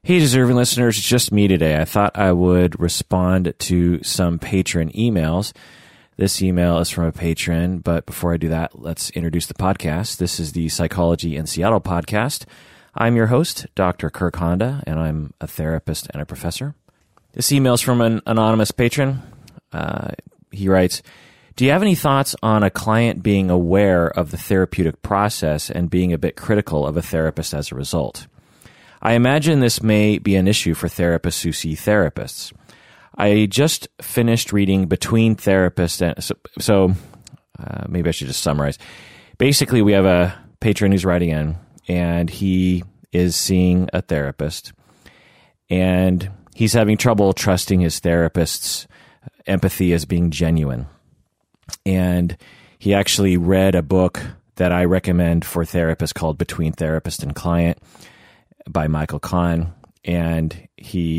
Hey, deserving listeners, it's just me today. I thought I would respond to some patron emails. This email is from a patron, but before I do that, let's introduce the podcast. This is the Psychology in Seattle podcast. I'm your host, Dr. Kirk Honda, and I'm a therapist and a professor. This email is from an anonymous patron. He writes, do you have any thoughts on a client being aware of the therapeutic process and being a bit critical of a therapist as a result? I imagine this may be an issue for therapists who see therapists. I just finished reading Between Therapists, so maybe I should just summarize. Basically, we have a patron who's writing in, and he is seeing a therapist, and he's having trouble trusting his therapist's empathy as being genuine. And he actually read a book that I recommend for therapists called Between Therapist and Client by Michael Kahn. And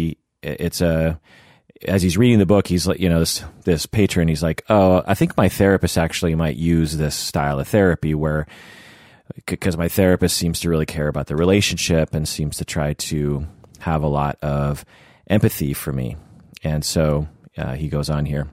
as he's reading the book, he's like, this patron, he's like, oh, I think my therapist actually might use this style of therapy because my therapist seems to really care about the relationship and seems to try to have a lot of empathy for me. And so he goes on here.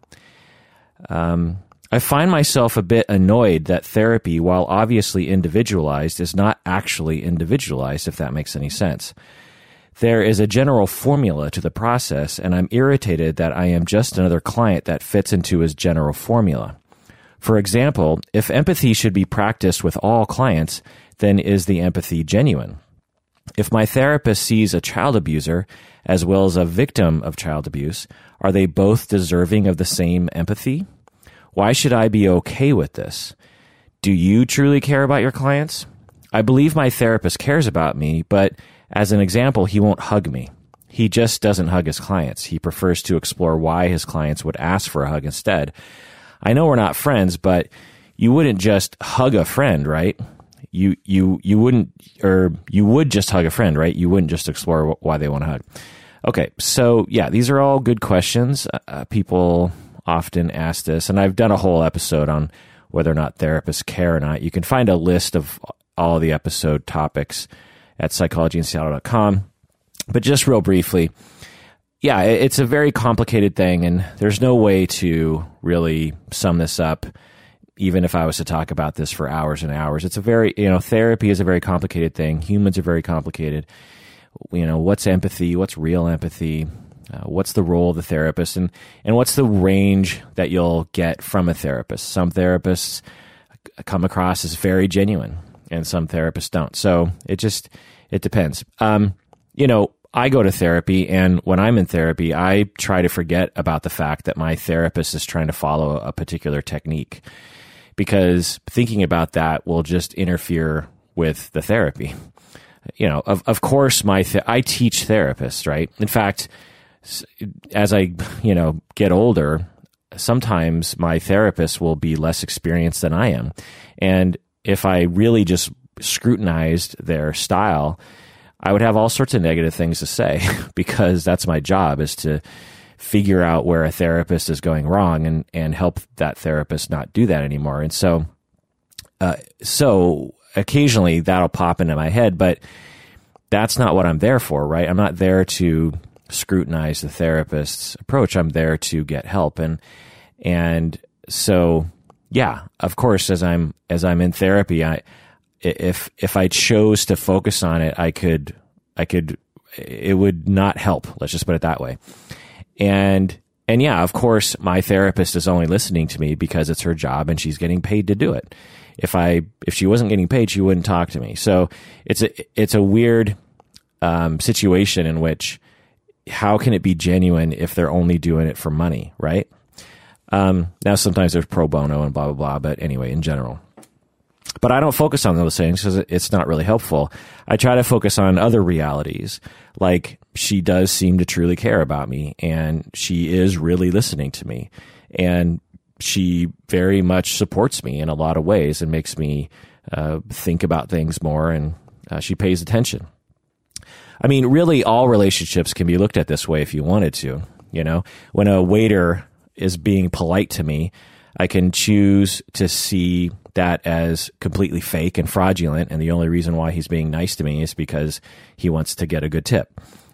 I find myself a bit annoyed that therapy, while obviously individualized, is not actually individualized, if that makes any sense. There is a general formula to the process, and I'm irritated that I am just another client that fits into his general formula. For example, if empathy should be practiced with all clients, then is the empathy genuine? If my therapist sees a child abuser as well as a victim of child abuse, are they both deserving of the same empathy? Why should I be okay with this? Do you truly care about your clients? I believe my therapist cares about me, but as an example, he won't hug me. He just doesn't hug his clients. He prefers to explore why his clients would ask for a hug instead. I know we're not friends, but you wouldn't just hug a friend, right? You wouldn't, or you would just hug a friend, right? You wouldn't just explore why they want to hug. Okay, so yeah, these are all good questions. People often ask this, and I've done a whole episode on whether or not therapists care or not. You can find a list of all the episode topics at psychologyinseattle.com. But just real briefly, yeah, it's a very complicated thing, and there's no way to really sum this up, even if I was to talk about this for hours and hours. It's a very, therapy is a very complicated thing. Humans are very complicated. What's empathy? What's real empathy? What's the role of the therapist, and what's the range that you'll get from a therapist? Some therapists come across as very genuine, and some therapists don't. So it depends. I go to therapy, and when I'm in therapy, I try to forget about the fact that my therapist is trying to follow a particular technique, because thinking about that will just interfere with the therapy. Of course, I teach therapists, right? In fact, as I, get older, sometimes my therapist will be less experienced than I am. And if I really just scrutinized their style, I would have all sorts of negative things to say, because that's my job, is to figure out where a therapist is going wrong and help that therapist not do that anymore. And so occasionally that'll pop into my head, but that's not what I'm there for, right? I'm not there to scrutinize the therapist's approach. I'm there to get help. And so, yeah, of course, as I'm in therapy, if I chose to focus on it, it would not help. Let's just put it that way. And yeah, of course, my therapist is only listening to me because it's her job and she's getting paid to do it. If she wasn't getting paid, she wouldn't talk to me. So it's a weird situation in which, how can it be genuine if they're only doing it for money, right? Now, sometimes there's pro bono and blah, blah, blah, but anyway, in general. But I don't focus on those things because it's not really helpful. I try to focus on other realities, like she does seem to truly care about me, and she is really listening to me, and she very much supports me in a lot of ways and makes me think about things more, and she pays attention. I mean, really, all relationships can be looked at this way if you wanted to. When a waiter is being polite to me, I can choose to see that as completely fake and fraudulent, and the only reason why he's being nice to me is because he wants to get a good tip.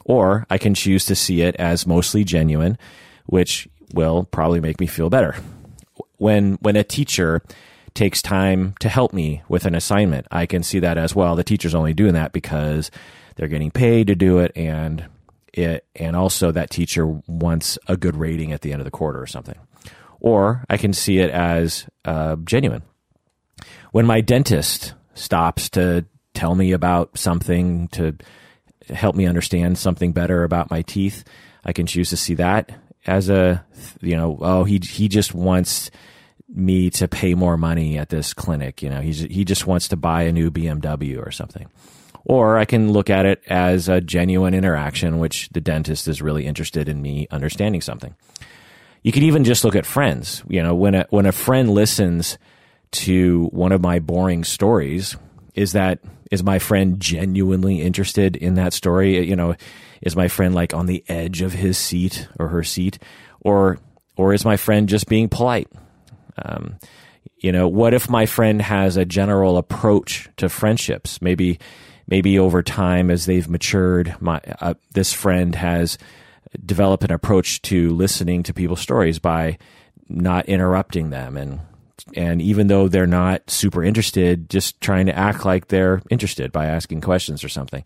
Or I can choose to see it as mostly genuine, which will probably make me feel better. When a teacher takes time to help me with an assignment, I can see that as, well, the teacher's only doing that because they're getting paid to do it, and also that teacher wants a good rating at the end of the quarter or something. Or I can see it as genuine. When my dentist stops to tell me about something, to help me understand something better about my teeth, I can choose to see that as he just wants me to pay more money at this clinic. He just wants to buy a new BMW or something. Or I can look at it as a genuine interaction, which the dentist is really interested in me understanding something. You can even just look at friends. When a friend listens to one of my boring stories, is my friend genuinely interested in that story? Is my friend like on the edge of his seat or her seat, or is my friend just being polite? What if my friend has a general approach to friendships? Maybe over time, as they've matured, this friend has developed an approach to listening to people's stories by not interrupting them, and even though they're not super interested, just trying to act like they're interested by asking questions or something.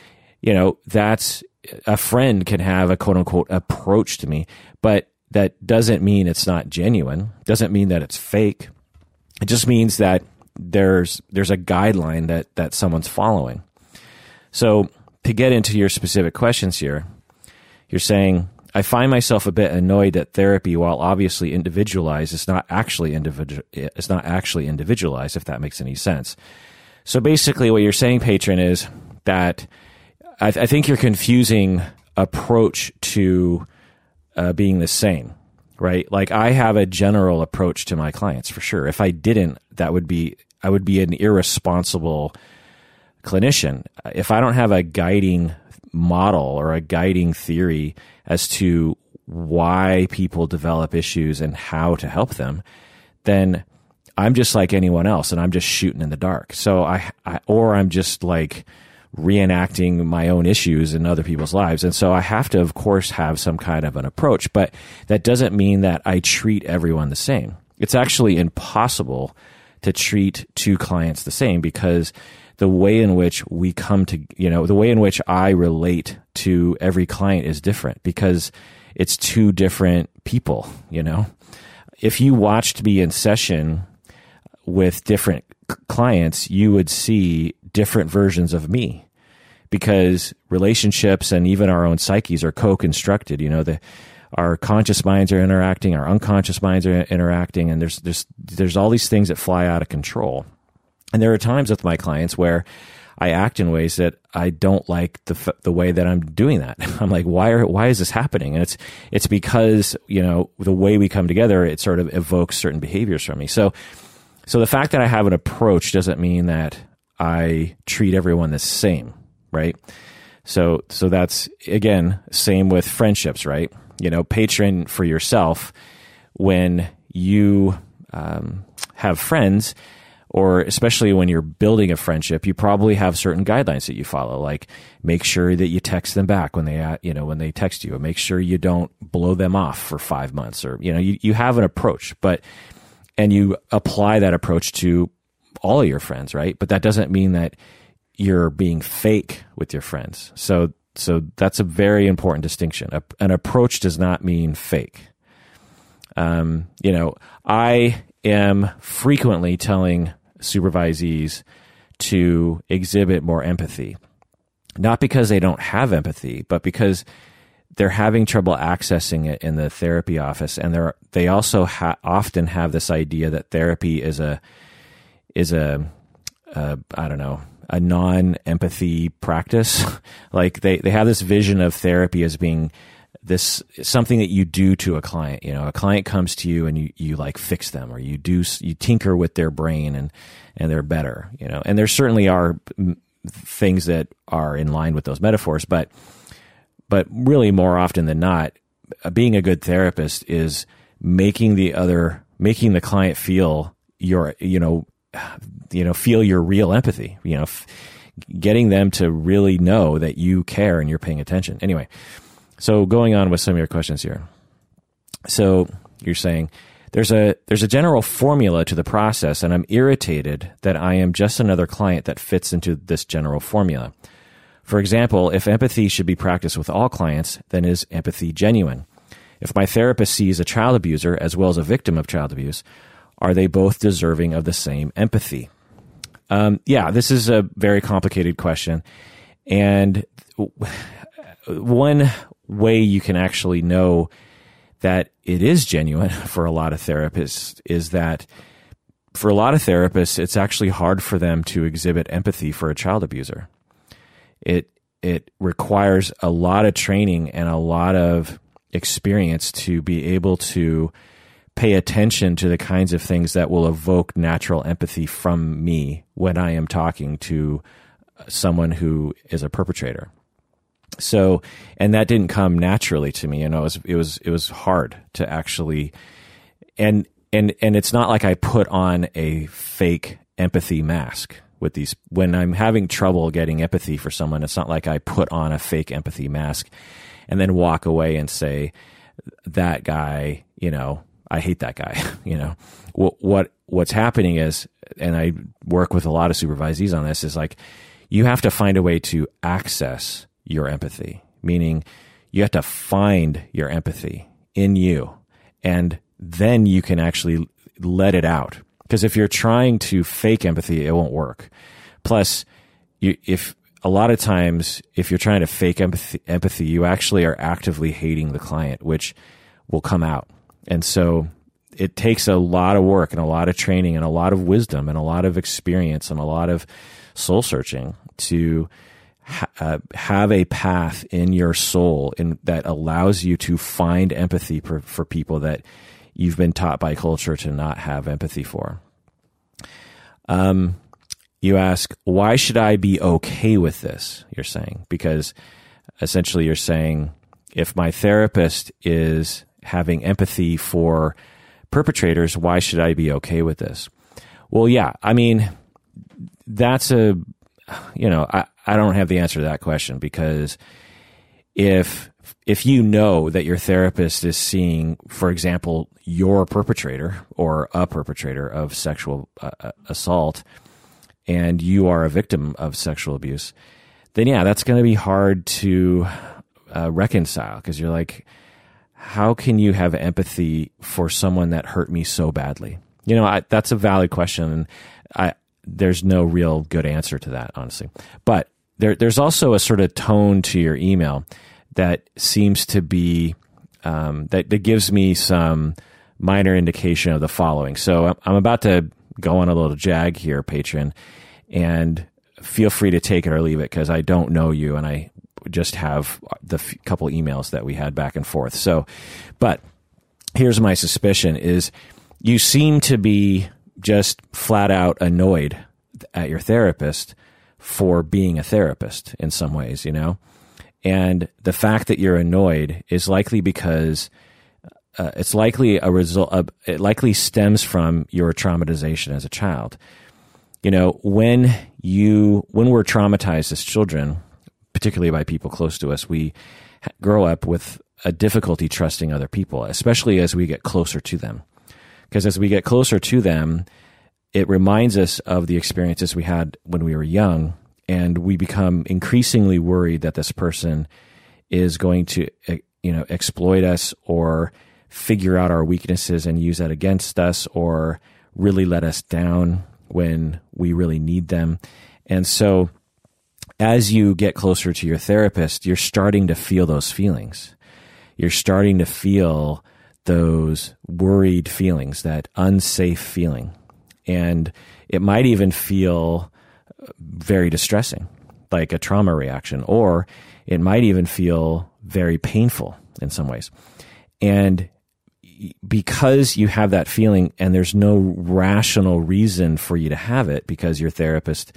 That's a friend can have a quote unquote approach to me, but that doesn't mean it's not genuine. Doesn't mean that it's fake. It just means that there's a guideline that someone's following. So to get into your specific questions here, you're saying, I find myself a bit annoyed that therapy, while obviously individualized, is not actually individualized, if that makes any sense. So basically what you're saying, patron, is that I think you're confusing approach to being the same, right? Like, I have a general approach to my clients for sure. If I didn't, I would be an irresponsible clinician. If I don't have a guiding model or a guiding theory as to why people develop issues and how to help them, then I'm just like anyone else, and I'm just shooting in the dark. So I'm just like reenacting my own issues in other people's lives. And so I have to, of course, have some kind of an approach, but that doesn't mean that I treat everyone the same. It's actually impossible to treat two clients the same, because the way in which we come to, the way in which I relate to every client is different, because it's two different people. If you watched me in session with different clients, you would see different versions of me, because relationships and even our own psyches are co-constructed. Our conscious minds are interacting, our unconscious minds are interacting, and there's all these things that fly out of control. And there are times with my clients where I act in ways that I don't like the way that I'm doing that. I'm like, why is this happening? And it's because, the way we come together, it sort of evokes certain behaviors from me. So the fact that I have an approach doesn't mean that I treat everyone the same, right? So that's, again, same with friendships, right? Patron, for yourself, when you have friends, or especially when you're building a friendship, you probably have certain guidelines that you follow, like make sure that you text them back when they text you, or make sure you don't blow them off for 5 months, or, you have an approach, and you apply that approach to all of your friends, right? But that doesn't mean that you're being fake with your friends. So that's a very important distinction. An approach does not mean fake. I am frequently telling supervisees to exhibit more empathy, not because they don't have empathy, but because they're having trouble accessing it in the therapy office, and they also often have this idea that therapy is a non-empathy practice. Like they have this vision of therapy as being this something that you do to a client. A client comes to you and you like fix them, or you tinker with their brain and they're better. And there certainly are things that are in line with those metaphors, but really more often than not, being a good therapist is making the client feel feel your real empathy. getting them to really know that you care and you're paying attention. Anyway, so going on with some of your questions here. So you're saying there's a general formula to the process, and I'm irritated that I am just another client that fits into this general formula. For example, if empathy should be practiced with all clients, then is empathy genuine? If my therapist sees a child abuser as well as a victim of child abuse, are they both deserving of the same empathy? Yeah, this is a very complicated question. And one way you can actually know that it is genuine for a lot of therapists is that for a lot of therapists, it's actually hard for them to exhibit empathy for a child abuser. It requires a lot of training and a lot of experience to be able to pay attention to the kinds of things that will evoke natural empathy from me when I am talking to someone who is a perpetrator. So, and that didn't come naturally to me. It was hard to actually, and it's not like I put on a fake empathy mask with these. When I'm having trouble getting empathy for someone, it's not like I put on a fake empathy mask and then walk away and say, that guy, I hate that guy. What's happening is, and I work with a lot of supervisees on this, is like, you have to find a way to access your empathy, meaning you have to find your empathy in you, and then you can actually let it out. Because if you're trying to fake empathy, it won't work. Plus, if a lot of times, if you're trying to fake empathy, you actually are actively hating the client, which will come out. And so it takes a lot of work and a lot of training and a lot of wisdom and a lot of experience and a lot of soul searching to have a path in your soul that allows you to find empathy for people that you've been taught by culture to not have empathy for. You ask, why should I be okay with this? You're saying, because essentially you're saying, if my therapist is having empathy for perpetrators, why should I be okay with this? Well, yeah, I mean, that's I don't have the answer to that question, because if you know that your therapist is seeing, for example, your perpetrator or a perpetrator of sexual assault, and you are a victim of sexual abuse, then yeah, that's going to be hard to reconcile, because you're like, how can you have empathy for someone that hurt me so badly? That's a valid question, and there's no real good answer to that, honestly. But there's also a sort of tone to your email that seems to be that gives me some minor indication of the following. So I'm about to go on a little jag here, patron, and feel free to take it or leave it, because I don't know you and I just have the couple emails that we had back and forth. So, but here's my suspicion is you seem to be just flat out annoyed at your therapist for being a therapist in some ways, and the fact that you're annoyed is likely because it's likely a result of, it likely stems from your traumatization as a child. When we're traumatized as children, particularly by people close to us, we grow up with a difficulty trusting other people, especially as we get closer to them. Because as we get closer to them, it reminds us of the experiences we had when we were young, and we become increasingly worried that this person is going to, exploit us or figure out our weaknesses and use that against us, or really let us down when we really need them. And so as you get closer to your therapist, you're starting to feel those feelings. You're starting to feel those worried feelings, that unsafe feeling. And it might even feel very distressing, like a trauma reaction, or it might even feel very painful in some ways. And because you have that feeling and there's no rational reason for you to have it, because your therapist,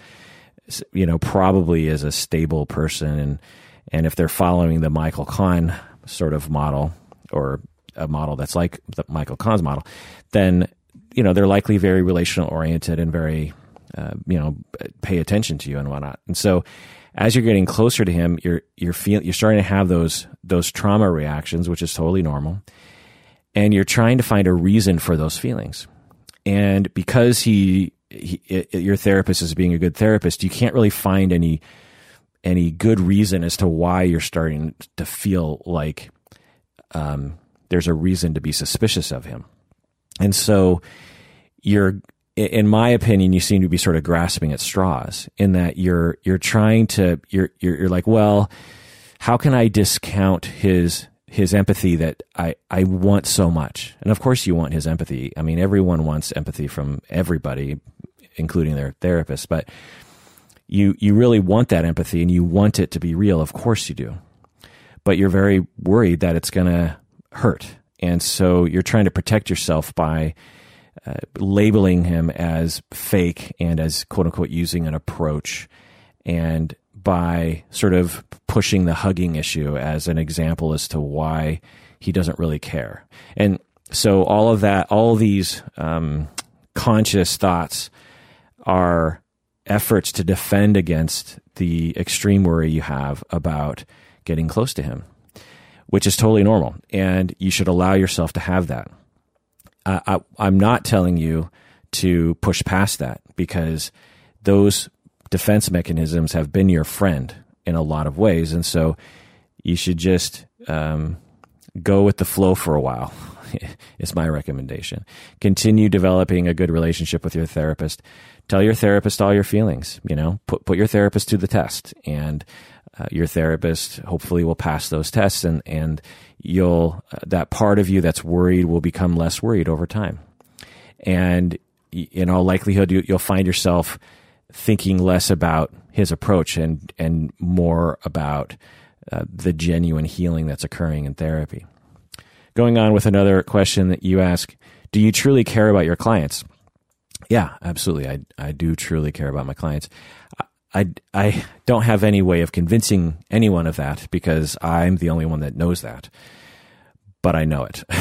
probably is a stable person, and if they're following the Michael Kahn sort of model, or a model that's like the Michael Kahn's model, then they're likely very relational oriented and very pay attention to you and whatnot. And so, as you're getting closer to him, you're starting to have those trauma reactions, which is totally normal, and you're trying to find a reason for those feelings. And because your therapist is being a good therapist, you can't really find any good reason as to why you're starting to feel like there's a reason to be suspicious of him. And so in my opinion, you seem to be sort of grasping at straws in that you're like, well, how can I discount his empathy that I want so much? And of course you want his empathy. I mean, everyone wants empathy from everybody, including their therapist, but you really want that empathy and you want it to be real. Of course you do. But you're very worried that it's going to hurt. And so you're trying to protect yourself by labeling him as fake and as quote unquote using an approach, and by sort of pushing the hugging issue as an example as to why he doesn't really care. And so all these conscious thoughts are efforts to defend against the extreme worry you have about getting close to him, which is totally normal. And you should allow yourself to have that. I'm not telling you to push past that, because those defense mechanisms have been your friend in a lot of ways. And so you should just go with the flow for a while, is my recommendation. Continue developing a good relationship with your therapist. Tell your therapist all your feelings, put your therapist to the test, and your therapist hopefully will pass those tests, and that part of you that's worried will become less worried over time. And in all likelihood, you'll find yourself thinking less about his approach and more about the genuine healing that's occurring in therapy. Going on with another question that you ask, do you truly care about your clients? Yeah, absolutely. I do truly care about my clients. I don't have any way of convincing anyone of that, because I'm the only one that knows that, but I know it.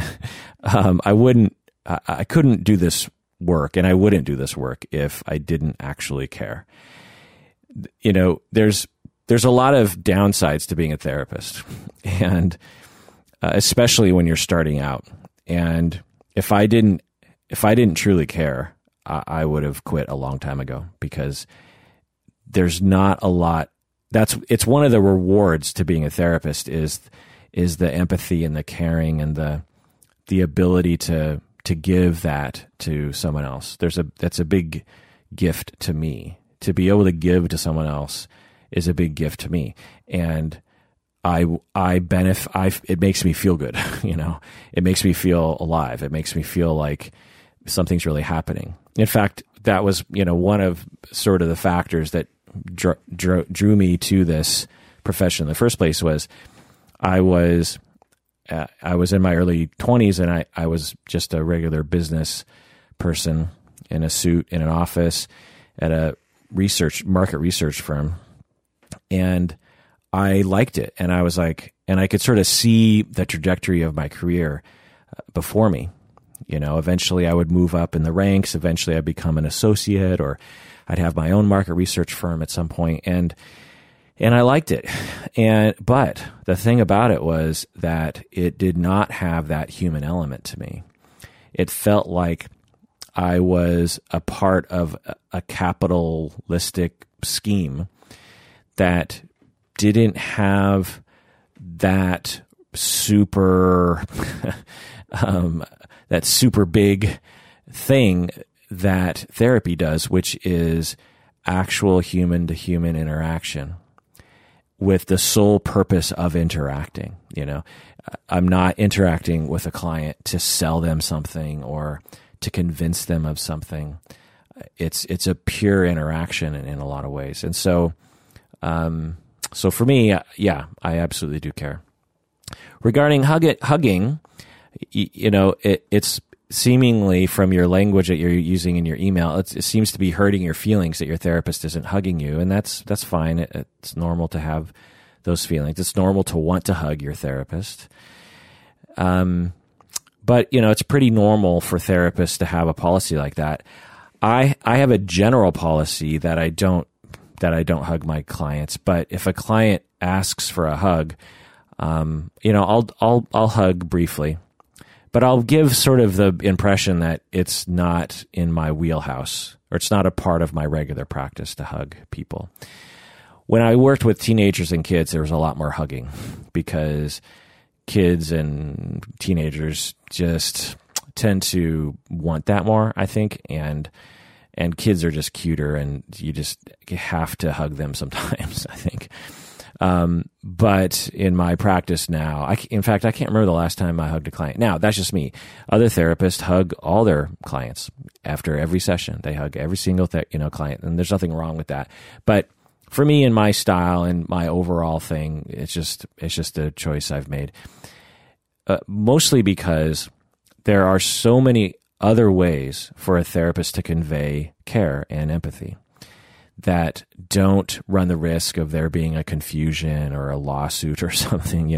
I couldn't do this work, and I wouldn't do this work if I didn't actually care. There's a lot of downsides to being a therapist, and especially when you're starting out. And if I didn't truly care, I would have quit a long time ago, because there's not a lot. It's one of the rewards to being a therapist is the empathy and the caring and the ability to give that to someone else. That's a big gift to me. To be able to give to someone else is a big gift to me, and I benefit. It makes me feel good. It makes me feel alive. It makes me feel like something's really happening. In fact, that was one of sort of the factors that drew me to this profession in the first place. Was I was in my early 20s, and I was just a regular business person in a suit in an office at a market research firm, and I liked it. And I was like, and I could sort of see the trajectory of my career before me. Eventually I would move up in the ranks. Eventually I'd become an associate, or I'd have my own market research firm at some point. And I liked it. But the thing about it was that it did not have that human element to me. It felt like I was a part of a capitalistic scheme that didn't have that super big thing that therapy does, which is actual human to human interaction with the sole purpose of interacting. I'm not interacting with a client to sell them something or to convince them of something. It's a pure interaction in a lot of ways. And so for me, yeah, I absolutely do care. Regarding hugging, it's seemingly from your language that you're using in your email, it seems to be hurting your feelings that your therapist isn't hugging you, and that's fine. It's normal to have those feelings. It's normal to want to hug your therapist. But it's pretty normal for therapists to have a policy like that. I have a general policy that I don't hug my clients, but if a client asks for a hug, I'll hug briefly, but I'll give sort of the impression that it's not in my wheelhouse, or it's not a part of my regular practice to hug people. When I worked with teenagers and kids, there was a lot more hugging because kids and teenagers just tend to want that more, I think, and kids are just cuter, and you just have to hug them sometimes, I think. But in my practice now, in fact, I can't remember the last time I hugged a client. Now, that's just me. Other therapists hug all their clients after every session. They hug every single client, and there's nothing wrong with that. But for me and my style and my overall thing, it's just a choice I've made. Mostly because there are so many other ways for a therapist to convey care and empathy that don't run the risk of there being a confusion or a lawsuit or something,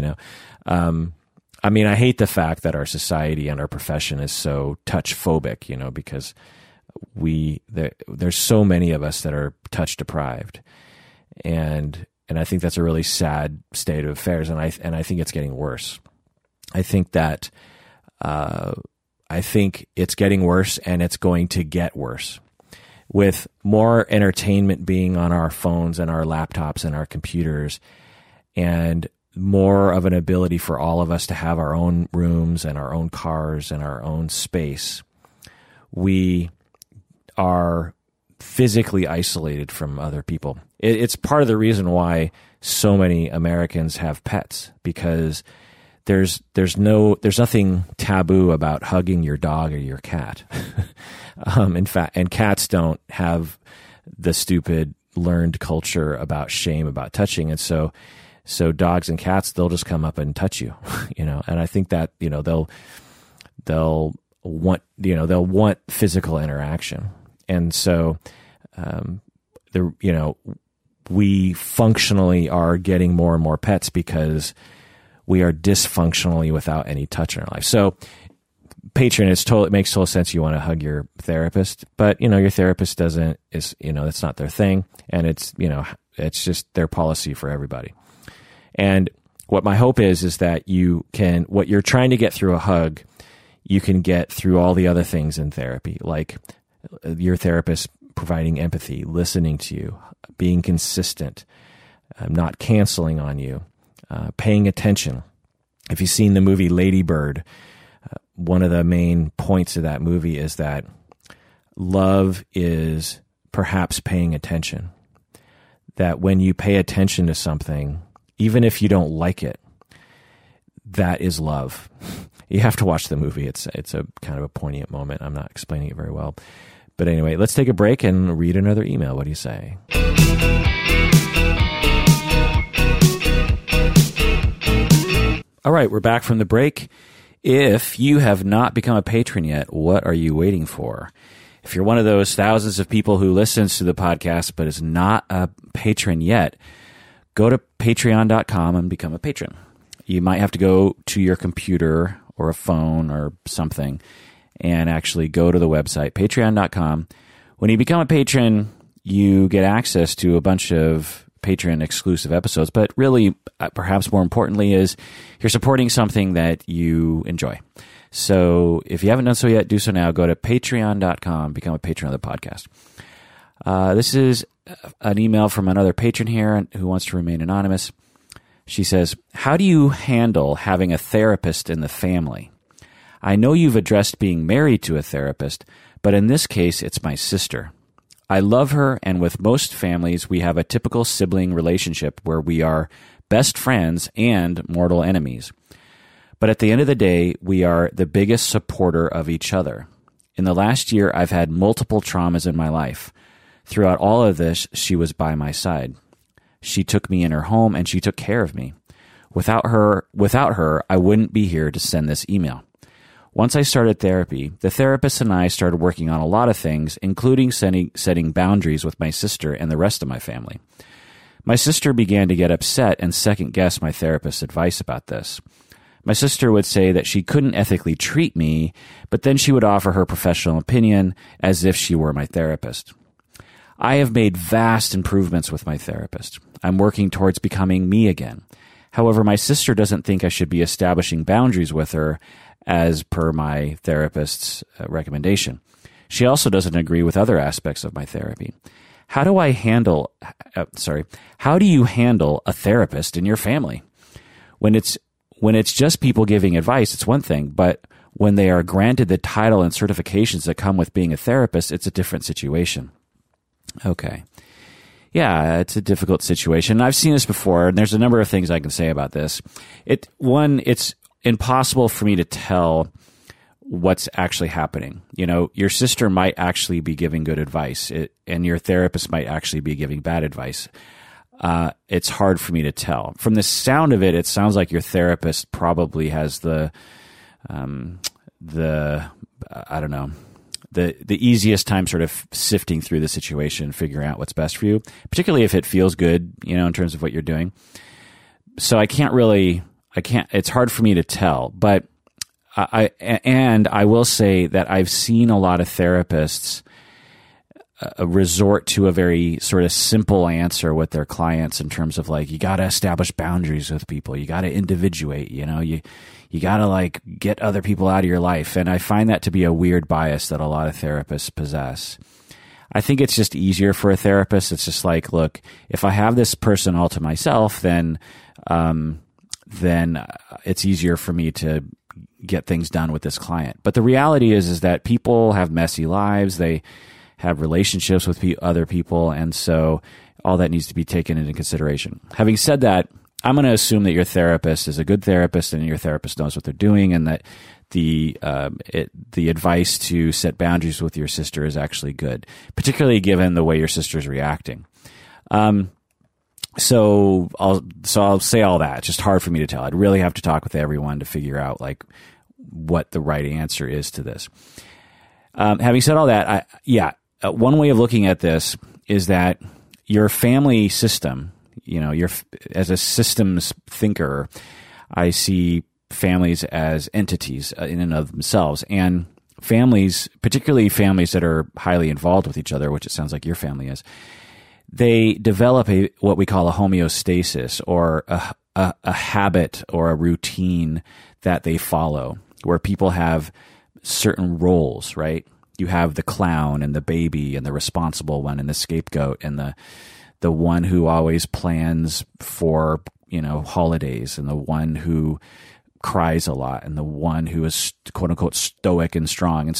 I hate the fact that our society and our profession is so touch phobic, because there's so many of us that are touch deprived. And I think that's a really sad state of affairs. And I think it's getting worse. I think it's getting worse, and it's going to get worse. With more entertainment being on our phones and our laptops and our computers, and more of an ability for all of us to have our own rooms and our own cars and our own space, we are physically isolated from other people. It's part of the reason why so many Americans have pets, because there's nothing taboo about hugging your dog or your cat. In fact, and cats don't have the stupid learned culture about shame about touching. And so dogs and cats, they'll just come up and touch you, and I think that, they'll want physical interaction. And so, we functionally are getting more and more pets because we are dysfunctionally without any touch in our life. So Patreon, it makes total sense you want to hug your therapist, but your therapist that's not their thing, and it's just their policy for everybody. And what my hope is that what you're trying to get through a hug, you can get through all the other things in therapy, like your therapist providing empathy, listening to you, being consistent, not canceling on you, paying attention. If you've seen the movie Lady Bird, one of the main points of that movie is that love is perhaps paying attention. That when you pay attention to something, even if you don't like it, that is love. You have to watch the movie. It's a kind of a poignant moment. I'm not explaining it very well. But anyway, let's take a break and read another email. What do you say? All right, we're back from the break. If you have not become a patron yet, what are you waiting for? If you're one of those thousands of people who listens to the podcast but is not a patron yet, go to patreon.com and become a patron. You might have to go to your computer or a phone or something and actually go to the website, patreon.com. When you become a patron, you get access to a bunch of Patreon exclusive episodes, but really, perhaps more importantly, is you're supporting something that you enjoy. So if you haven't done so yet, do so now. Go to patreon.com, become a patron of the podcast. This is an email from another patron here who wants to remain anonymous. She says, how do you handle having a therapist in the family? I know you've addressed being married to a therapist, but in this case, it's my sister. I love her, and with most families, we have a typical sibling relationship where we are best friends and mortal enemies. But at the end of the day, we are the biggest supporter of each other. In the last year, I've had multiple traumas in my life. Throughout all of this, she was by my side. She took me in her home, and she took care of me. Without her, I wouldn't be here to send this email. Once I started therapy, the therapist and I started working on a lot of things, including setting boundaries with my sister and the rest of my family. My sister began to get upset and second-guess my therapist's advice about this. My sister would say that she couldn't ethically treat me, but then she would offer her professional opinion as if she were my therapist. I have made vast improvements with my therapist. I'm working towards becoming me again. However, my sister doesn't think I should be establishing boundaries with her as per my therapist's recommendation. She also doesn't agree with other aspects of my therapy. How do you handle a therapist in your family? When it's just people giving advice, it's one thing, but when they are granted the title and certifications that come with being a therapist, it's a different situation. Okay. Yeah, it's a difficult situation. I've seen this before, and there's a number of things I can say about this. It's impossible for me to tell what's actually happening. Your sister might actually be giving good advice, and your therapist might actually be giving bad advice. It's hard for me to tell. From the sound of it, it sounds like your therapist probably has the easiest time sort of sifting through the situation, figuring out what's best for you, particularly if it feels good, in terms of what you're doing. So it's hard for me to tell, but I will say that I've seen a lot of therapists resort to a very sort of simple answer with their clients in terms of you got to establish boundaries with people. You got to individuate, you got to get other people out of your life. And I find that to be a weird bias that a lot of therapists possess. I think it's just easier for a therapist. It's just look, if I have this person all to myself, then it's easier for me to get things done with this client. But the reality is that people have messy lives. They have relationships with other people. And so all that needs to be taken into consideration. Having said that, I'm going to assume that your therapist is a good therapist and your therapist knows what they're doing, and that the advice to set boundaries with your sister is actually good, particularly given the way your sister is reacting. So I'll say all that. It's just hard for me to tell. I'd really have to talk with everyone to figure out what the right answer is to this. Having said all that, one way of looking at this is that your family system, as a systems thinker, I see families as entities in and of themselves, and families, particularly families that are highly involved with each other, which it sounds like your family is, they develop what we call a homeostasis, or a habit or a routine that they follow, where people have certain roles, right? You have the clown and the baby and the responsible one and the scapegoat and the one who always plans for, holidays, and the one who cries a lot, and the one who is quote unquote stoic and strong. And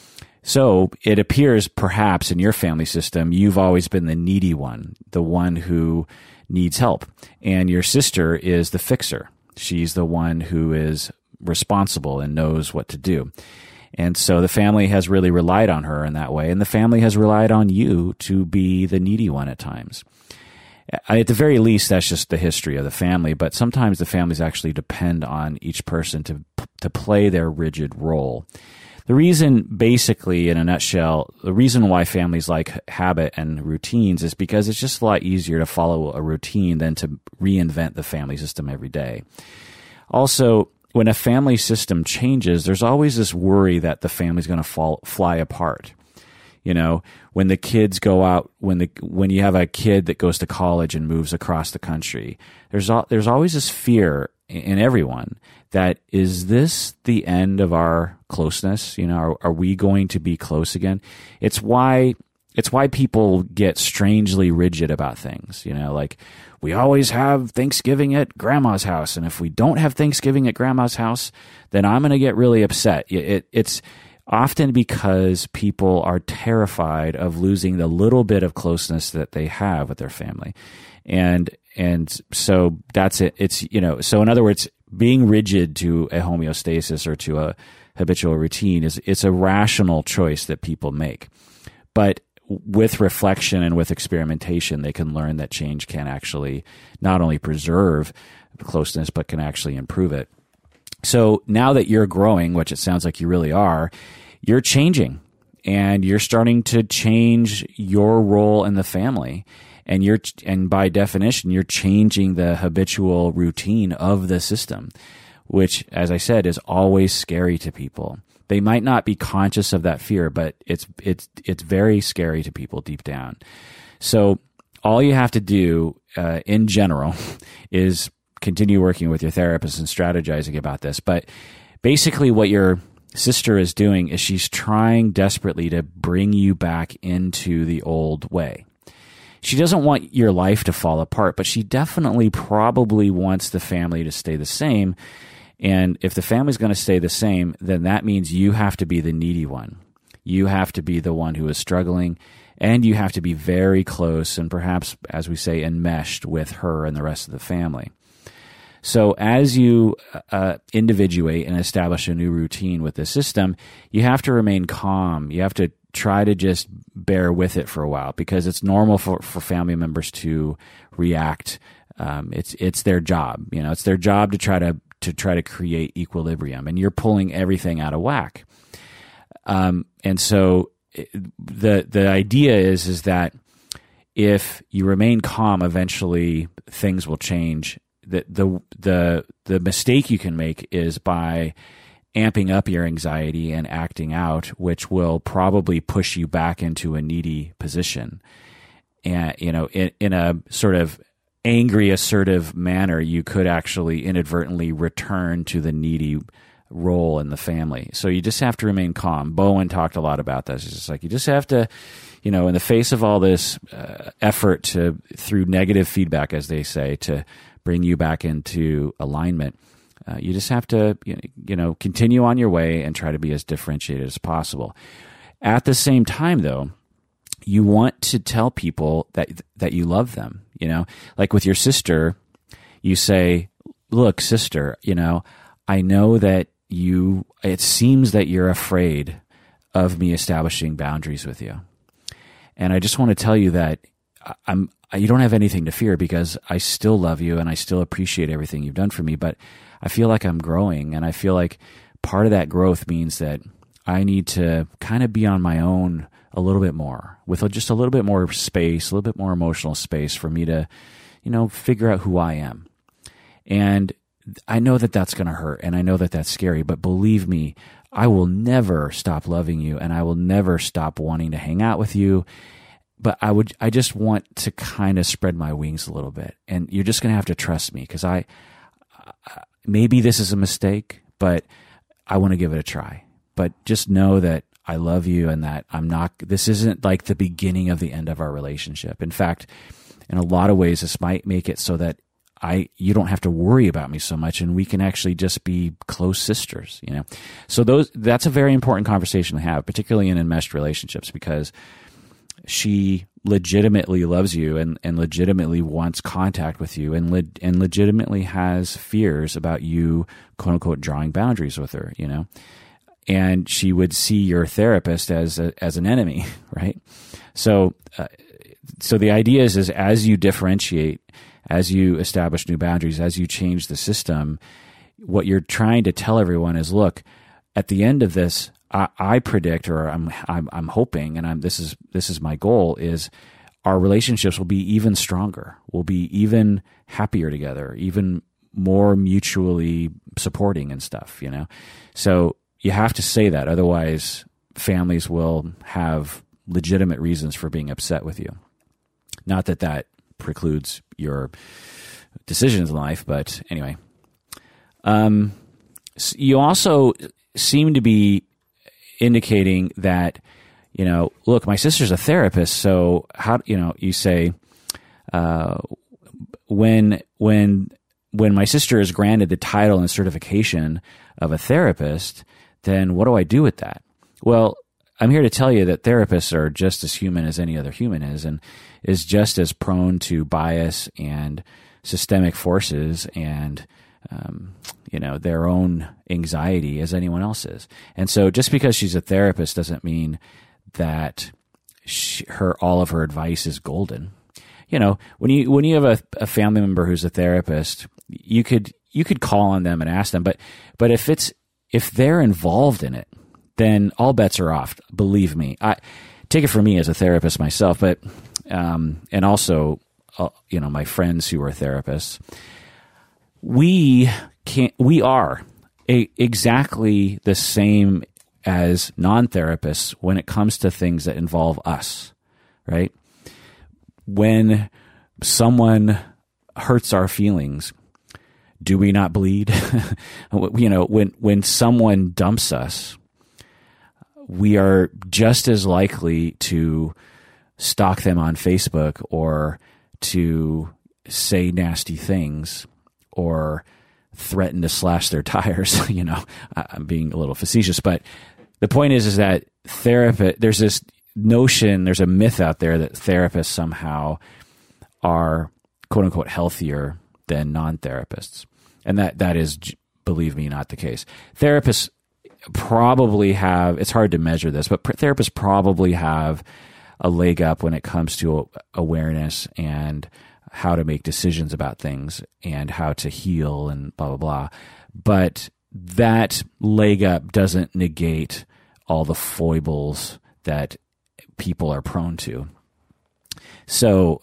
so it appears perhaps in your family system, you've always been the needy one, the one who needs help. And your sister is the fixer. She's the one who is responsible and knows what to do. And so the family has really relied on her in that way, and the family has relied on you to be the needy one at times. At the very least, that's just the history of the family, but sometimes the families actually depend on each person to play their rigid role. The reason, basically, in a nutshell, the reason why families like habit and routines is because it's just a lot easier to follow a routine than to reinvent the family system every day. Also, when a family system changes, there's always this worry that the family's going to fly apart. When the kids go out, when you have a kid that goes to college and moves across the country, there's always this fear in everyone that, is this the end of our closeness? Are we going to be close again? It's why people get strangely rigid about things. We always have Thanksgiving at grandma's house, and if we don't have Thanksgiving at grandma's house, then I'm going to get really upset. It's often because people are terrified of losing the little bit of closeness that they have with their family. And so that's it. So in other words, being rigid to a homeostasis or to a habitual routine it's a rational choice that people make. But with reflection and with experimentation, they can learn that change can actually not only preserve closeness, but can actually improve it. So now that you're growing, which it sounds like you really are, you're changing, and you're starting to change your role in the family. And by definition, you're changing the habitual routine of the system, which, as I said, is always scary to people. They might not be conscious of that fear, but it's very scary to people deep down. So all you have to do in general is continue working with your therapist and strategizing about this. But basically what your sister is doing is she's trying desperately to bring you back into the old way. She doesn't want your life to fall apart, but she definitely probably wants the family to stay the same. And if the family's going to stay the same, then that means you have to be the needy one. You have to be the one who is struggling, and you have to be very close and perhaps, as we say, enmeshed with her and the rest of the family. So as you individuate and establish a new routine with the system, you have to remain calm. You have to try to just bear with it for a while, because it's normal for family members to react. It's their job. It's their job to try to create equilibrium, and you're pulling everything out of whack. And so the idea is that if you remain calm, eventually things will change. The mistake you can make is by amping up your anxiety and acting out, which will probably push you back into a needy position. And in a sort of angry, assertive manner, you could actually inadvertently return to the needy role in the family. So you just have to remain calm. Bowen talked a lot about this. It's just like you just have to, in the face of all this effort through negative feedback, as they say, to bring you back into alignment, you just have to, continue on your way and try to be as differentiated as possible. At the same time, though, you want to tell people that you love them. Like with your sister, you say, "Look, sister, I know that it seems that you're afraid of me establishing boundaries with you. And I just want to tell you that you don't have anything to fear, because I still love you and I still appreciate everything you've done for me, but I feel like I'm growing, and I feel like part of that growth means that I need to kind of be on my own a little bit more, with just a little bit more space, a little bit more emotional space for me to, figure out who I am. And I know that that's going to hurt, and I know that that's scary, but believe me, I will never stop loving you, and I will never stop wanting to hang out with you. But I just want to kind of spread my wings a little bit, and you're just going to have to trust me, because maybe this is a mistake, but I want to give it a try. But just know that I love you, and that this isn't like the beginning of the end of our relationship. In fact, in a lot of ways, this might make it so that you don't have to worry about me so much, and we can actually just be close sisters, So that's a very important conversation to have, particularly in enmeshed relationships, because she legitimately loves you and legitimately wants contact with you, and legitimately has fears about you, quote unquote, drawing boundaries with her, and she would see your therapist as an enemy, right? So the idea is as you differentiate, as you establish new boundaries, as you change the system, what you're trying to tell everyone is, look, at the end of this, I predict, or I'm hoping, and this is my goal, is our relationships will be even stronger. We'll be even happier together, even more mutually supporting and stuff, So you have to say that, otherwise families will have legitimate reasons for being upset with you. Not that precludes your decisions in life, but anyway. You also seem to be indicating that, look, my sister's a therapist, so how, you say, when my sister is granted the title and certification of a therapist, then what do I do with that? Well, I'm here to tell you that therapists are just as human as any other human is, and is just as prone to bias and systemic forces and their own anxiety as anyone else is. And so just because she's a therapist doesn't mean that all of her advice is golden. When you have a family member who's a therapist, you could call on them and ask them, but if they're involved in it, then all bets are off. Believe me. I take it from me as a therapist myself, but and also my friends who are therapists. We we are exactly the same as non-therapists when it comes to things that involve us, right? When someone hurts our feelings, do we not bleed? When someone dumps us, we are just as likely to stalk them on Facebook or to say nasty things or threaten to slash their tires. I'm being a little facetious, but the point is that there's this notion, there's a myth out there that therapists somehow are quote unquote healthier than non-therapists. And that is, believe me, not the case. Therapists probably have, it's hard to measure this, but therapists probably have a leg up when it comes to awareness and how to make decisions about things and how to heal and blah, blah, blah. But that leg up doesn't negate all the foibles that people are prone to. So,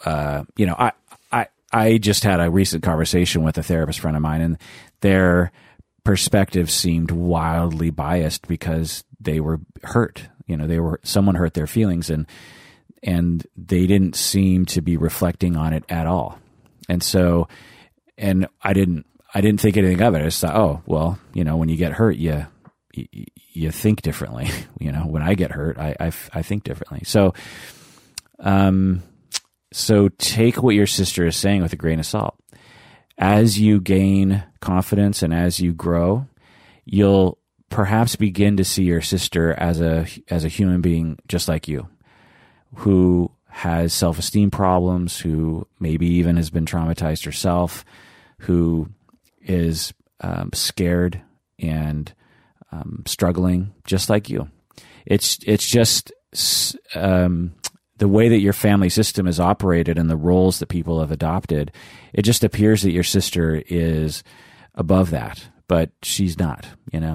I just had a recent conversation with a therapist friend of mine, and their perspective seemed wildly biased because they were hurt. Someone hurt their feelings, and they didn't seem to be reflecting on it at all. And so, and I didn't think anything of it. I just thought, oh, well, when you get hurt, you think differently. When I get hurt, I think differently. So, so take what your sister is saying with a grain of salt. As you gain confidence and as you grow, you'll perhaps begin to see your sister as a human being just like you, who has self-esteem problems, who maybe even has been traumatized herself, who is scared and struggling just like you. It's just the way that your family system is operated and the roles that people have adopted. It just appears that your sister is above that, but she's not.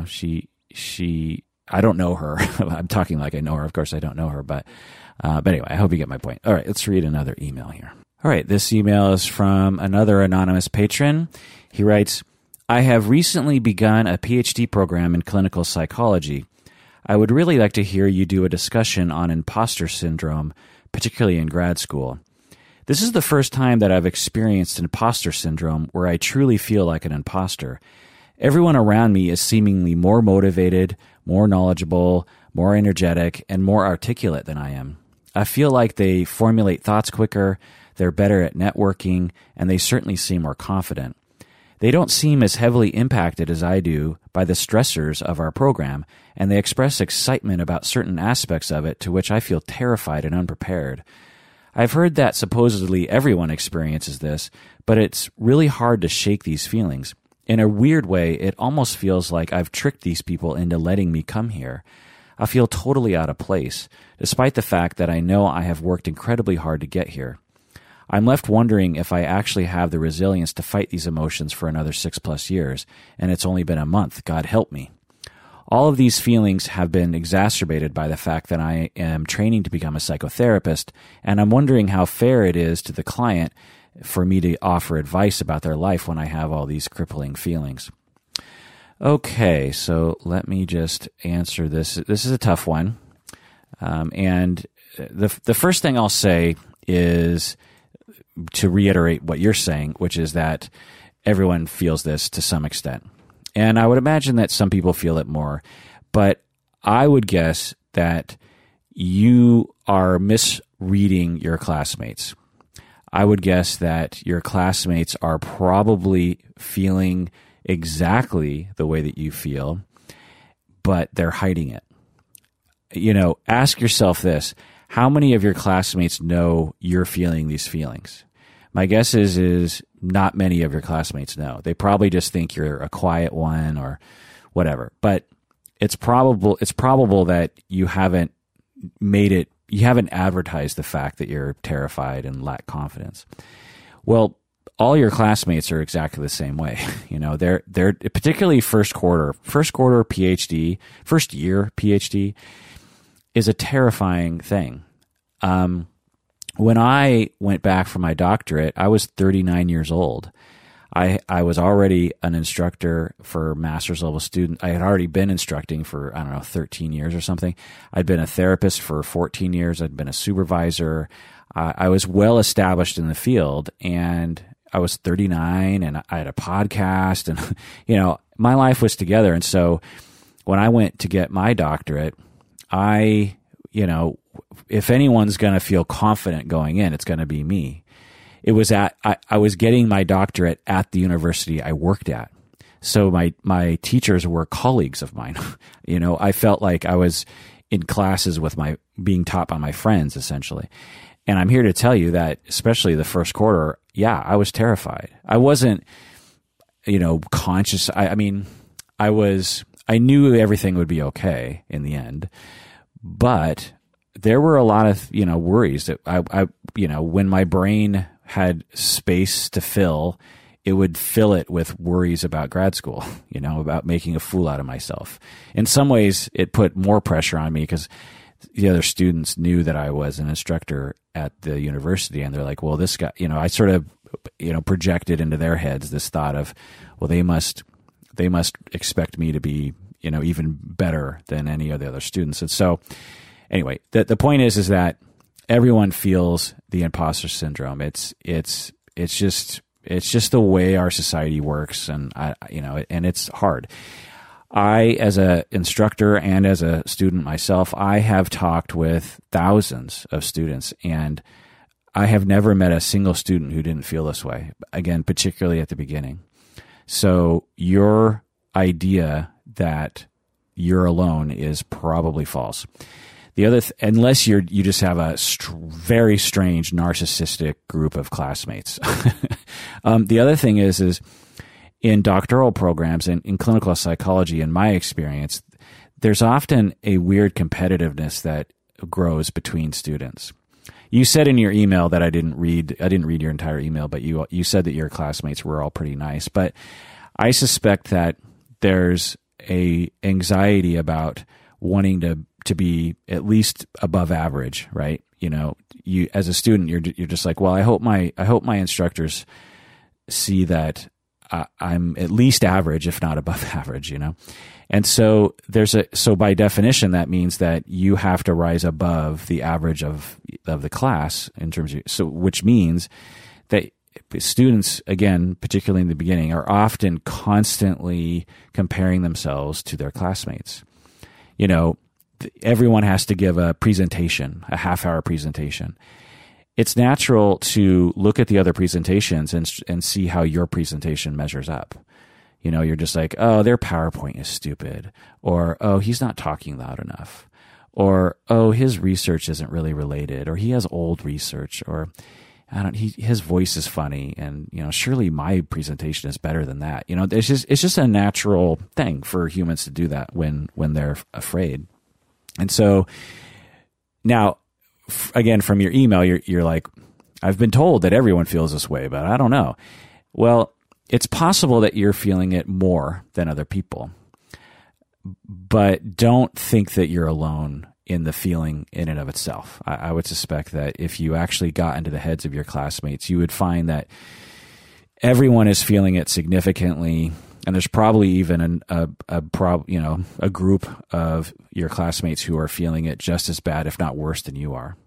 She. I don't know her. I'm talking like I know her. Of course, I don't know her, but anyway, I hope you get my point. All right, let's read another email here. All right, this email is from another anonymous patron. He writes, I have recently begun a PhD program in clinical psychology. I would really like to hear you do a discussion on imposter syndrome, particularly in grad school. This is the first time that I've experienced imposter syndrome where I truly feel like an imposter. Everyone around me is seemingly more motivated, more knowledgeable, more energetic, and more articulate than I am. I feel like they formulate thoughts quicker, they're better at networking, and they certainly seem more confident. They don't seem as heavily impacted as I do by the stressors of our program, and they express excitement about certain aspects of it to which I feel terrified and unprepared. I've heard that supposedly everyone experiences this, but it's really hard to shake these feelings. In a weird way, it almost feels like I've tricked these people into letting me come here. I feel totally out of place, despite the fact that I know I have worked incredibly hard to get here. I'm left wondering if I actually have the resilience to fight these emotions for another 6+ years, and it's only been a month. God help me. All of these feelings have been exacerbated by the fact that I am training to become a psychotherapist, and I'm wondering how fair it is to the client for me to offer advice about their life when I have all these crippling feelings. Okay, so let me just answer this. This is a tough one. And the first thing I'll say is to reiterate what you're saying, which is that everyone feels this to some extent. And I would imagine that some people feel it more, but I would guess that you are misreading your classmates. I would guess that your classmates are probably feeling exactly the way that you feel, but they're hiding it. Ask yourself this. How many of your classmates know you're feeling these feelings? My guess is not many of your classmates know. They probably just think you're a quiet one or whatever. But it's probable that you haven't advertised the fact that you're terrified and lack confidence. Well, all your classmates are exactly the same way. They're particularly first year PhD is a terrifying thing. When I went back for my doctorate, I was 39 years old. I was already an instructor for master's level students. I had already been instructing for, 13 years or something. I'd been a therapist for 14 years. I'd been a supervisor. I was well established in the field, and I was 39, and I had a podcast, and, my life was together. And so when I went to get my doctorate, if anyone's going to feel confident going in, it's going to be me. It was I was getting my doctorate at the university I worked at. So my teachers were colleagues of mine. I felt like I was in classes with being taught by my friends, essentially. And I'm here to tell you that, especially the first quarter, I was terrified. I wasn't, conscious. I knew everything would be okay in the end, but there were a lot of, worries that when my brain had space to fill, it would fill it with worries about grad school, about making a fool out of myself. In some ways, it put more pressure on me because the other students knew that I was an instructor at the university, and they're like, well, this guy, I sort of, projected into their heads this thought of, well, they must expect me to be, even better than any of the other students. And so anyway, the point is that everyone feels the imposter syndrome. It's just the way our society works, and and it's hard. I, as an instructor and as a student myself, I have talked with thousands of students, and I have never met a single student who didn't feel this way. Again, particularly at the beginning. So your idea that you're alone is probably false. The other, unless you just have a very strange narcissistic group of classmates. The other thing is in doctoral programs and in clinical psychology, in my experience, there's often a weird competitiveness that grows between students. You said in your email that I didn't read your entire email, but you said that your classmates were all pretty nice. But I suspect that there's a anxiety about wanting to be at least above average, right? You as a student, you're just like, well, I hope my instructors see that I'm at least average, if not above average, And so so by definition, that means that you have to rise above the average of the class in terms of, which means that students, again, particularly in the beginning, are often constantly comparing themselves to their classmates. Everyone has to give a presentation, a half-hour presentation. It's natural to look at the other presentations and see how your presentation measures up. You're just like, oh, their PowerPoint is stupid, or, oh, he's not talking loud enough, or, oh, his research isn't really related, or he has old research, or his voice is funny, and surely my presentation is better than that. It's just a natural thing for humans to do that when they're afraid. And so now, again, from your email, you're like, I've been told that everyone feels this way, but I don't know. Well, it's possible that you're feeling it more than other people, but don't think that you're alone in the feeling in and of itself. I would suspect that if you actually got into the heads of your classmates, you would find that everyone is feeling it significantly. And there's probably even a group of your classmates who are feeling it just as bad, if not worse than you are.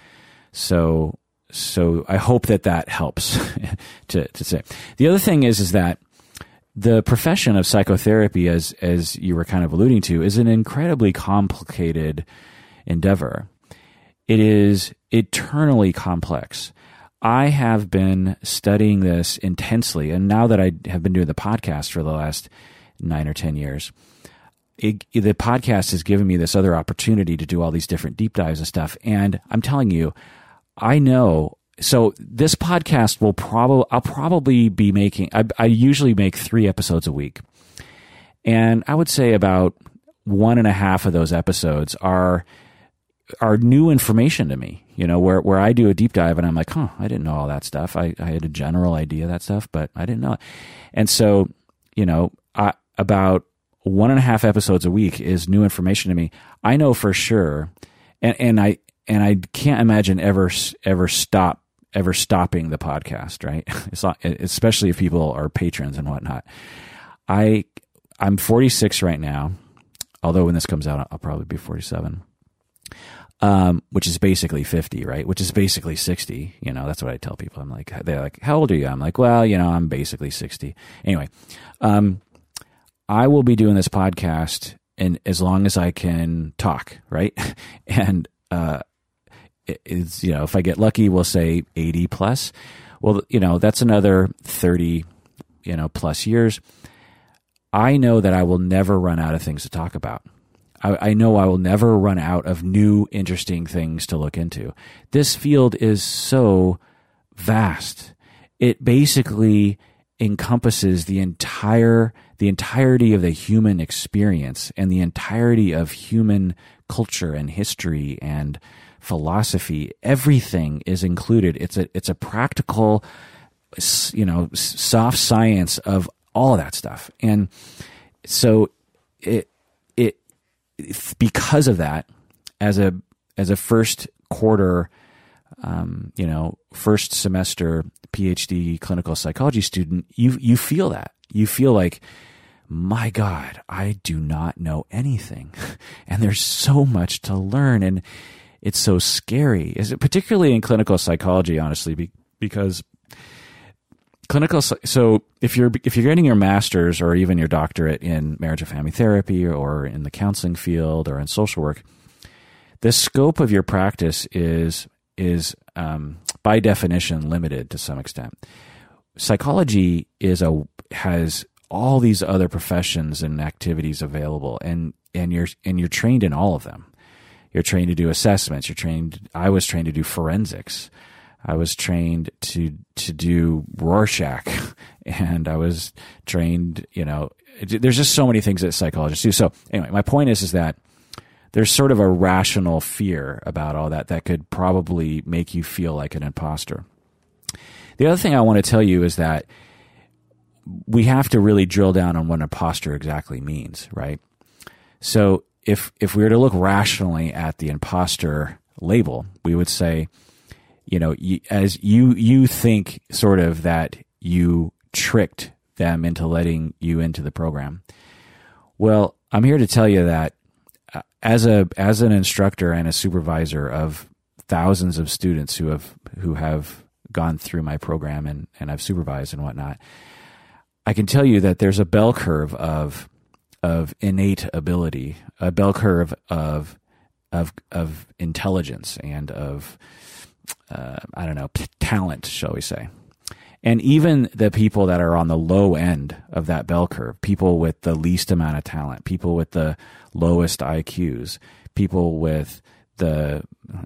So I hope that helps to say. The other thing is that the profession of psychotherapy, as you were kind of alluding to, is an incredibly complicated endeavor. It is eternally complex. I have been studying this intensely, and now that I have been doing the podcast for the last 9 or 10 years, the podcast has given me this other opportunity to do all these different deep dives and stuff. And I'm telling you, I know. So this podcast I'll probably be making. I usually make 3 episodes a week, and I would say about 1.5 of those episodes are new information to me, where I do a deep dive and I'm like, I didn't know all that stuff. I had a general idea of that stuff, but I didn't know it. And so, about 1.5 episodes a week is new information to me. I know for sure. And I can't imagine ever stop ever stopping the podcast, right? It's not, especially if people are patrons and whatnot. I'm 46 right now, although when this comes out, I'll probably be 47. Which is basically 50, right? Which is basically 60. You know, that's what I tell people. I'm like, they're like, how old are you? I'm like, well, you know, I'm basically 60. Anyway, I will be doing this podcast and as long as I can talk, right? And, it's, you know, if I get lucky, we'll say 80 plus. Well, you know, that's another 30, you know, plus years. I know that I will never run out of things to talk about. I know I will never run out of new, interesting things to look into. This field is so vast. It basically encompasses the entirety of the human experience and the entirety of human culture and history and philosophy. Everything is included. It's a practical, you know, soft science of all of that stuff. And so because of that, as a first quarter, you know, first semester PhD clinical psychology student, you feel that. You feel like, my God, I do not know anything, and there's so much to learn, and it's so scary. Is it particularly in clinical psychology, honestly, because so if you're getting your master's or even your doctorate in marriage and family therapy or in the counseling field or in social work, the scope of your practice is by definition limited to some extent. Psychology has all these other professions and activities available, and you're trained in all of them. You're trained to do assessments. I was trained to do forensics. I was trained to do Rorschach, and I was trained, you know, there's just so many things that psychologists do. So anyway, my point is that there's sort of a rational fear about all that could probably make you feel like an imposter. The other thing I want to tell you is that we have to really drill down on what an imposter exactly means, right? So if we were to look rationally at the imposter label, we would say, you know, as you think sort of that you tricked them into letting you into the program. Well, I'm here to tell you that as an instructor and a supervisor of thousands of students who have gone through my program and I've supervised and whatnot, I can tell you that there's a bell curve of innate ability, a bell curve of intelligence and of talent, shall we say. And even the people that are on the low end of that bell curve, people with the least amount of talent, people with the lowest IQs, people with the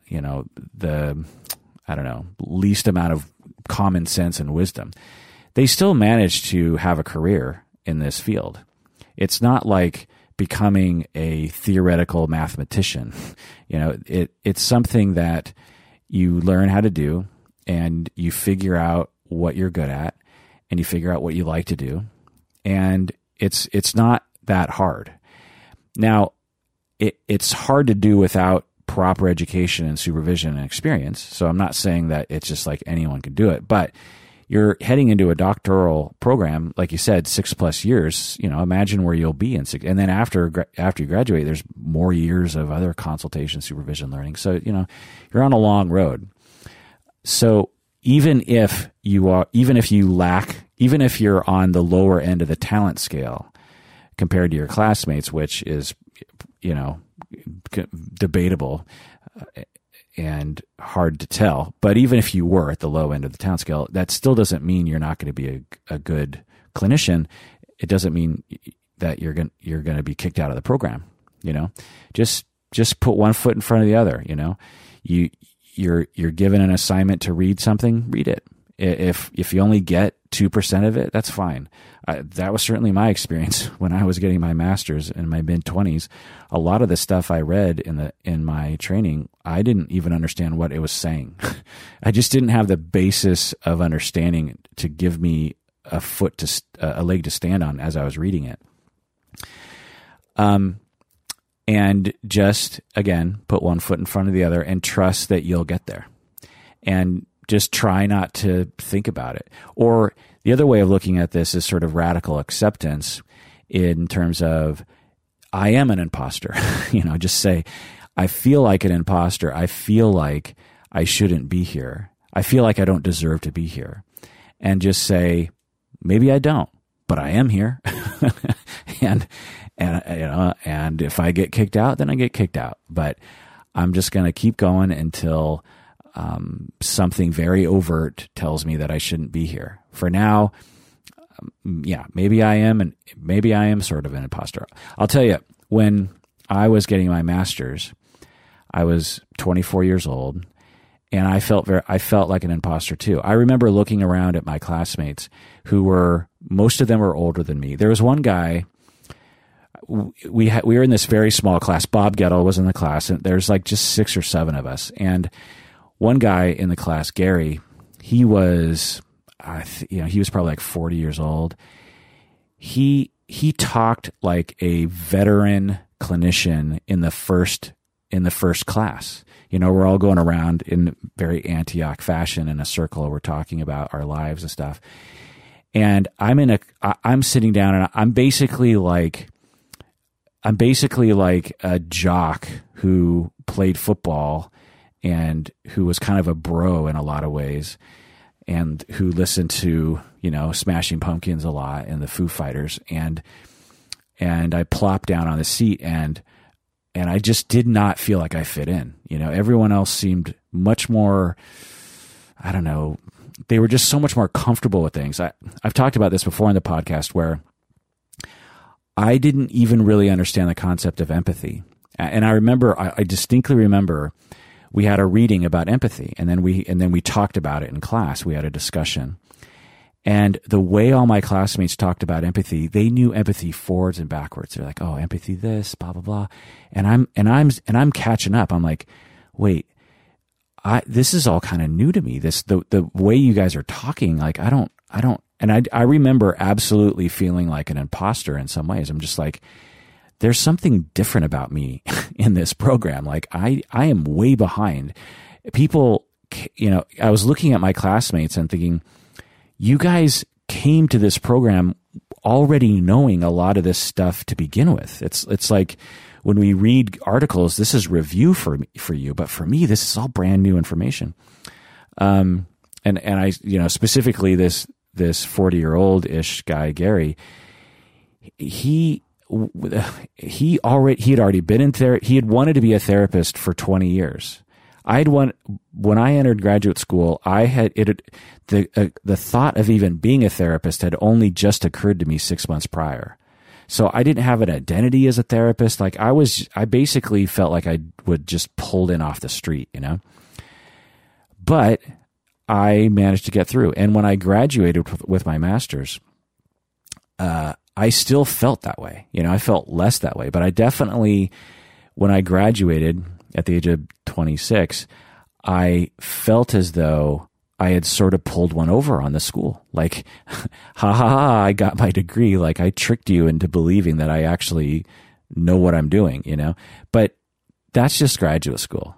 least amount of common sense and wisdom, they still manage to have a career in this field. It's not like becoming a theoretical mathematician. You know, it's something that you learn how to do, and you figure out what you're good at, and you figure out what you like to do, and it's not that hard. Now, it's hard to do without proper education and supervision and experience. So I'm not saying that it's just like anyone can do it, but you're heading into a doctoral program, like you said, 6+ years. You know, imagine where you'll be in 6, and then after you graduate, there's more years of other consultation, supervision, learning. So you know, you're on a long road. So even if you're on the lower end of the talent scale compared to your classmates, which is, you know, debatable and hard to tell. But even if you were at the low end of the talent scale, that still doesn't mean you're not going to be a good clinician. It doesn't mean that you're going to be kicked out of the program. You know, just put one foot in front of the other. You know, you're given an assignment to read something, read it. If you only get 2% of it, that's fine. That was certainly my experience when I was getting my master's in my mid-20s. A lot of the stuff I read in my training, I didn't even understand what it was saying. I just didn't have the basis of understanding to give me a leg to stand on as I was reading it. And just, again, put one foot in front of the other and trust that you'll get there. And just try not to think about it. Or the other way of looking at this is sort of radical acceptance in terms of, I am an imposter. Just say, I feel like an imposter. I feel like I shouldn't be here. I feel like I don't deserve to be here. And just say, maybe I don't, but I am here. and if I get kicked out, then I get kicked out. But I'm just going to keep going until something very overt tells me that I shouldn't be here. For now, maybe I am, and maybe I am sort of an imposter. I'll tell you, when I was getting my master's, I was 24 years old, and I felt like an imposter too. I remember looking around at my classmates most of them were older than me. There was one guy. We were in this very small class. Bob Gettle was in the class, and there's like just 6 or 7 of us. And one guy in the class, Gary, he was, he was probably like 40 years old. He talked like a veteran clinician in the first class. We're all going around in very Antioch fashion in a circle. We're talking about our lives and stuff. And I'm sitting down, and I'm basically like a jock who played football and who was kind of a bro in a lot of ways, and who listened to, Smashing Pumpkins a lot and the Foo Fighters. And I plopped down on the seat, and I just did not feel like I fit in. Everyone else seemed much more, I don't know, they were just so much more comfortable with things. I've talked about this before on the podcast, where I didn't even really understand the concept of empathy. And I distinctly remember we had a reading about empathy, and then we talked about it in class. We had a discussion. And the way all my classmates talked about empathy, they knew empathy forwards and backwards. They're like, "Oh, empathy this, blah blah blah." And I'm catching up. I'm like, "Wait, this is all kind of new to me. The way you guys are talking, like I don't." And I remember absolutely feeling like an imposter in some ways. I'm just like, there's something different about me in this program. Like I am way behind. People, I was looking at my classmates and thinking, you guys came to this program already knowing a lot of this stuff to begin with. It's like when we read articles, this is review for you, but for me, this is all brand new information. And I, specifically this 40-year-old-ish guy, Gary, he had already been in therapy. He had wanted to be a therapist for 20 years. When I entered graduate school, the thought of even being a therapist had only just occurred to me 6 months prior. So I didn't have an identity as a therapist. Like I basically felt like I would just pulled in off the street, But I managed to get through. And when I graduated with my master's, I still felt that way. I felt less that way, but I definitely, when I graduated at the age of 26, I felt as though I had sort of pulled one over on the school. Like, I got my degree. Like I tricked you into believing that I actually know what I'm doing, but that's just graduate school.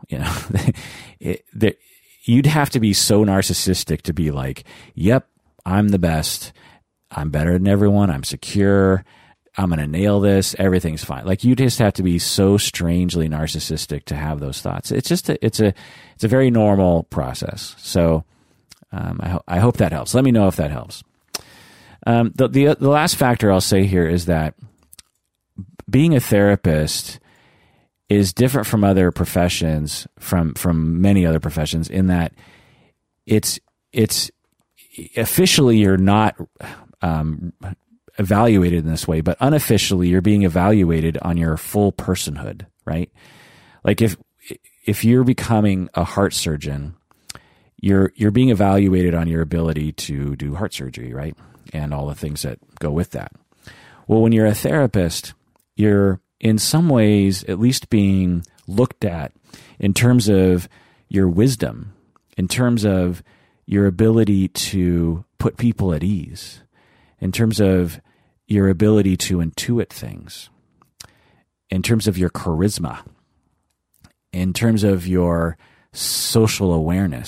You'd have to be so narcissistic to be like, yep, I'm the best. I'm better than everyone. I'm secure. I'm going to nail this. Everything's fine. Like you just have to be so strangely narcissistic to have those thoughts. It's just it's a very normal process. So I hope that helps. Let me know if that helps. The last factor I'll say here is that being a therapist is different from other professions, from many other professions, in that it's officially you're not evaluated in this way, but unofficially you're being evaluated on your full personhood, right? Like if you're becoming a heart surgeon, you're being evaluated on your ability to do heart surgery, right? And all the things that go with that. Well, when you're a therapist, you're in some ways at least being looked at in terms of your wisdom, in terms of your ability to put people at ease, in terms of your ability to intuit things, in terms of your charisma, in terms of your social awareness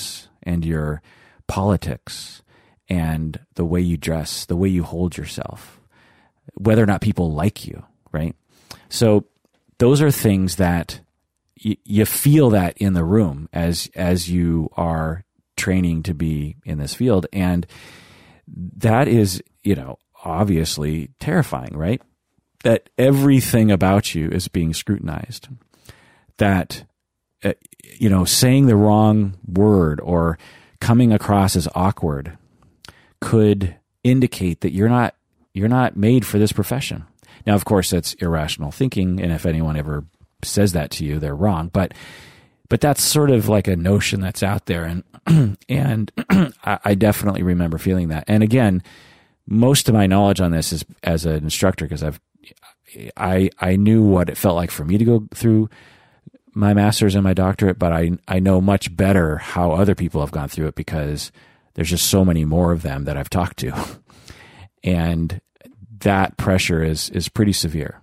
and your politics and the way you dress, the way you hold yourself, whether or not people like you, right? So those are things that you feel that in the room as you are training to be in this field. And that is, obviously terrifying, right? That everything about you is being scrutinized. That, saying the wrong word or coming across as awkward could indicate that you're not made for this profession. Now, of course, that's irrational thinking, and if anyone ever says that to you, they're wrong. But that's sort of like a notion that's out there, and I definitely remember feeling that. And again, most of my knowledge on this is as an instructor, because I knew what it felt like for me to go through my master's and my doctorate, but I know much better how other people have gone through it because there's just so many more of them that I've talked to. And that pressure is pretty severe,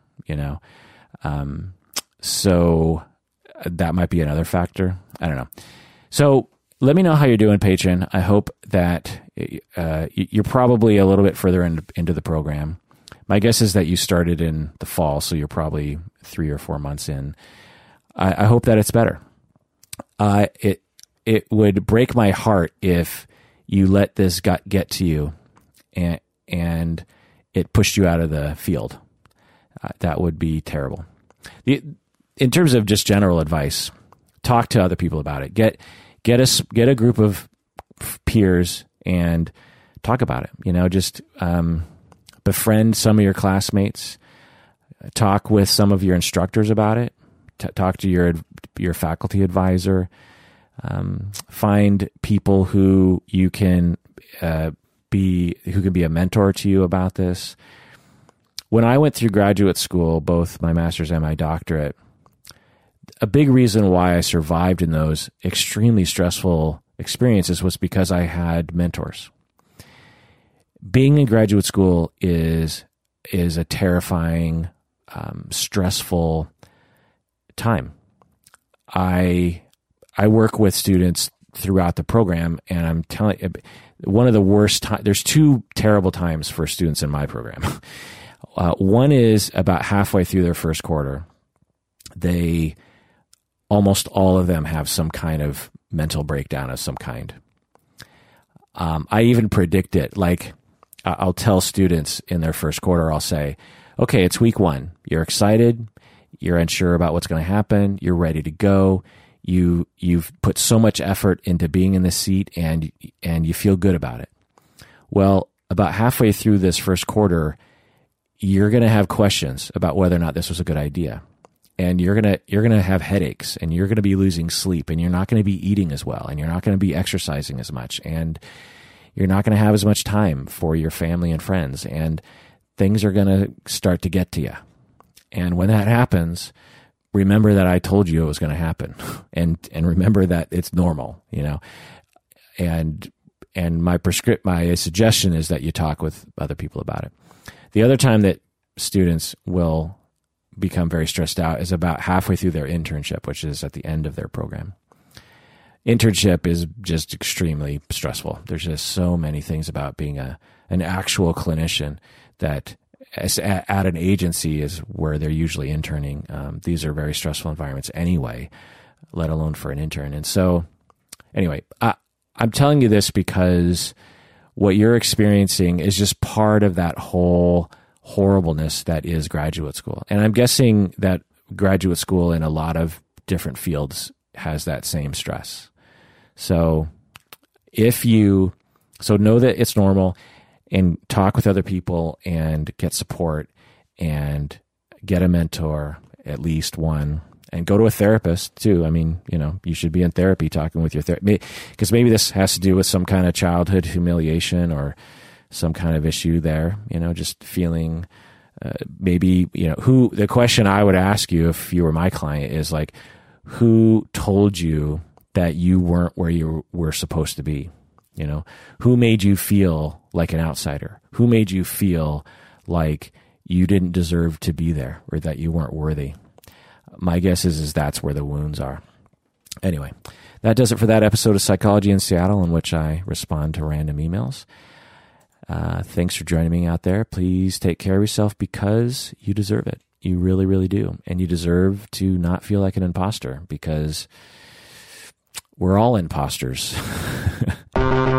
so that might be another factor. I don't know. So let me know how you're doing, patron. I hope that you're probably a little bit further into the program. My guess is that you started in the fall, so you're probably 3 or 4 months in. I hope that it's better. It would break my heart if you let this get to you and it pushed you out of the field. That would be terrible. In terms of just general advice, talk to other people about it. Get a group of peers and talk about it. Just befriend some of your classmates. Talk with some of your instructors about it. Talk to your faculty advisor. Find people who you can be a mentor to you about this. When I went through graduate school, both my master's and my doctorate, a big reason why I survived in those extremely stressful experiences was because I had mentors. Being in graduate school is a terrifying, stressful time. I work with students throughout the program, and I'm telling you, one of the worst times, there's 2 terrible times for students in my program. One is about halfway through their first quarter. Almost all of them have some kind of mental breakdown of some kind. I even predict it. Like, I'll tell students in their first quarter, I'll say, okay, it's week 1. You're excited. You're unsure about what's going to happen. You're ready to go. You've put so much effort into being in this seat, and you feel good about it. Well, about halfway through this first quarter, you're going to have questions about whether or not this was a good idea. And you're going to have headaches, and you're going to be losing sleep, and you're not going to be eating as well, and you're not going to be exercising as much, and you're not going to have as much time for your family and friends, and things are going to start to get to you. And when that happens, remember that I told you it was going to happen, and remember that it's normal, and my suggestion is that you talk with other people about it. The other time that students will become very stressed out is about halfway through their internship, which is at the end of their program. Internship is just extremely stressful. There's just so many things about being an actual clinician that at an agency is where they're usually interning. These are very stressful environments anyway, let alone for an intern. And so anyway, I'm telling you this because what you're experiencing is just part of that whole horribleness that is graduate school. And I'm guessing that graduate school in a lot of different fields has that same stress. So know that it's normal, and talk with other people and get support and get a mentor, at least one, and go to a therapist too. I mean, you should be in therapy talking with your therapist, because maybe this has to do with some kind of childhood humiliation or some kind of issue there, just feeling the question I would ask you if you were my client is like, who told you that you weren't where you were supposed to be? Who made you feel like an outsider? Who made you feel like you didn't deserve to be there or that you weren't worthy? My guess is that's where the wounds are. Anyway, that does it for that episode of Psychology in Seattle, in which I respond to random emails. Thanks for joining me out there. Please take care of yourself because you deserve it. You really, really do. And you deserve to not feel like an imposter because we're all imposters.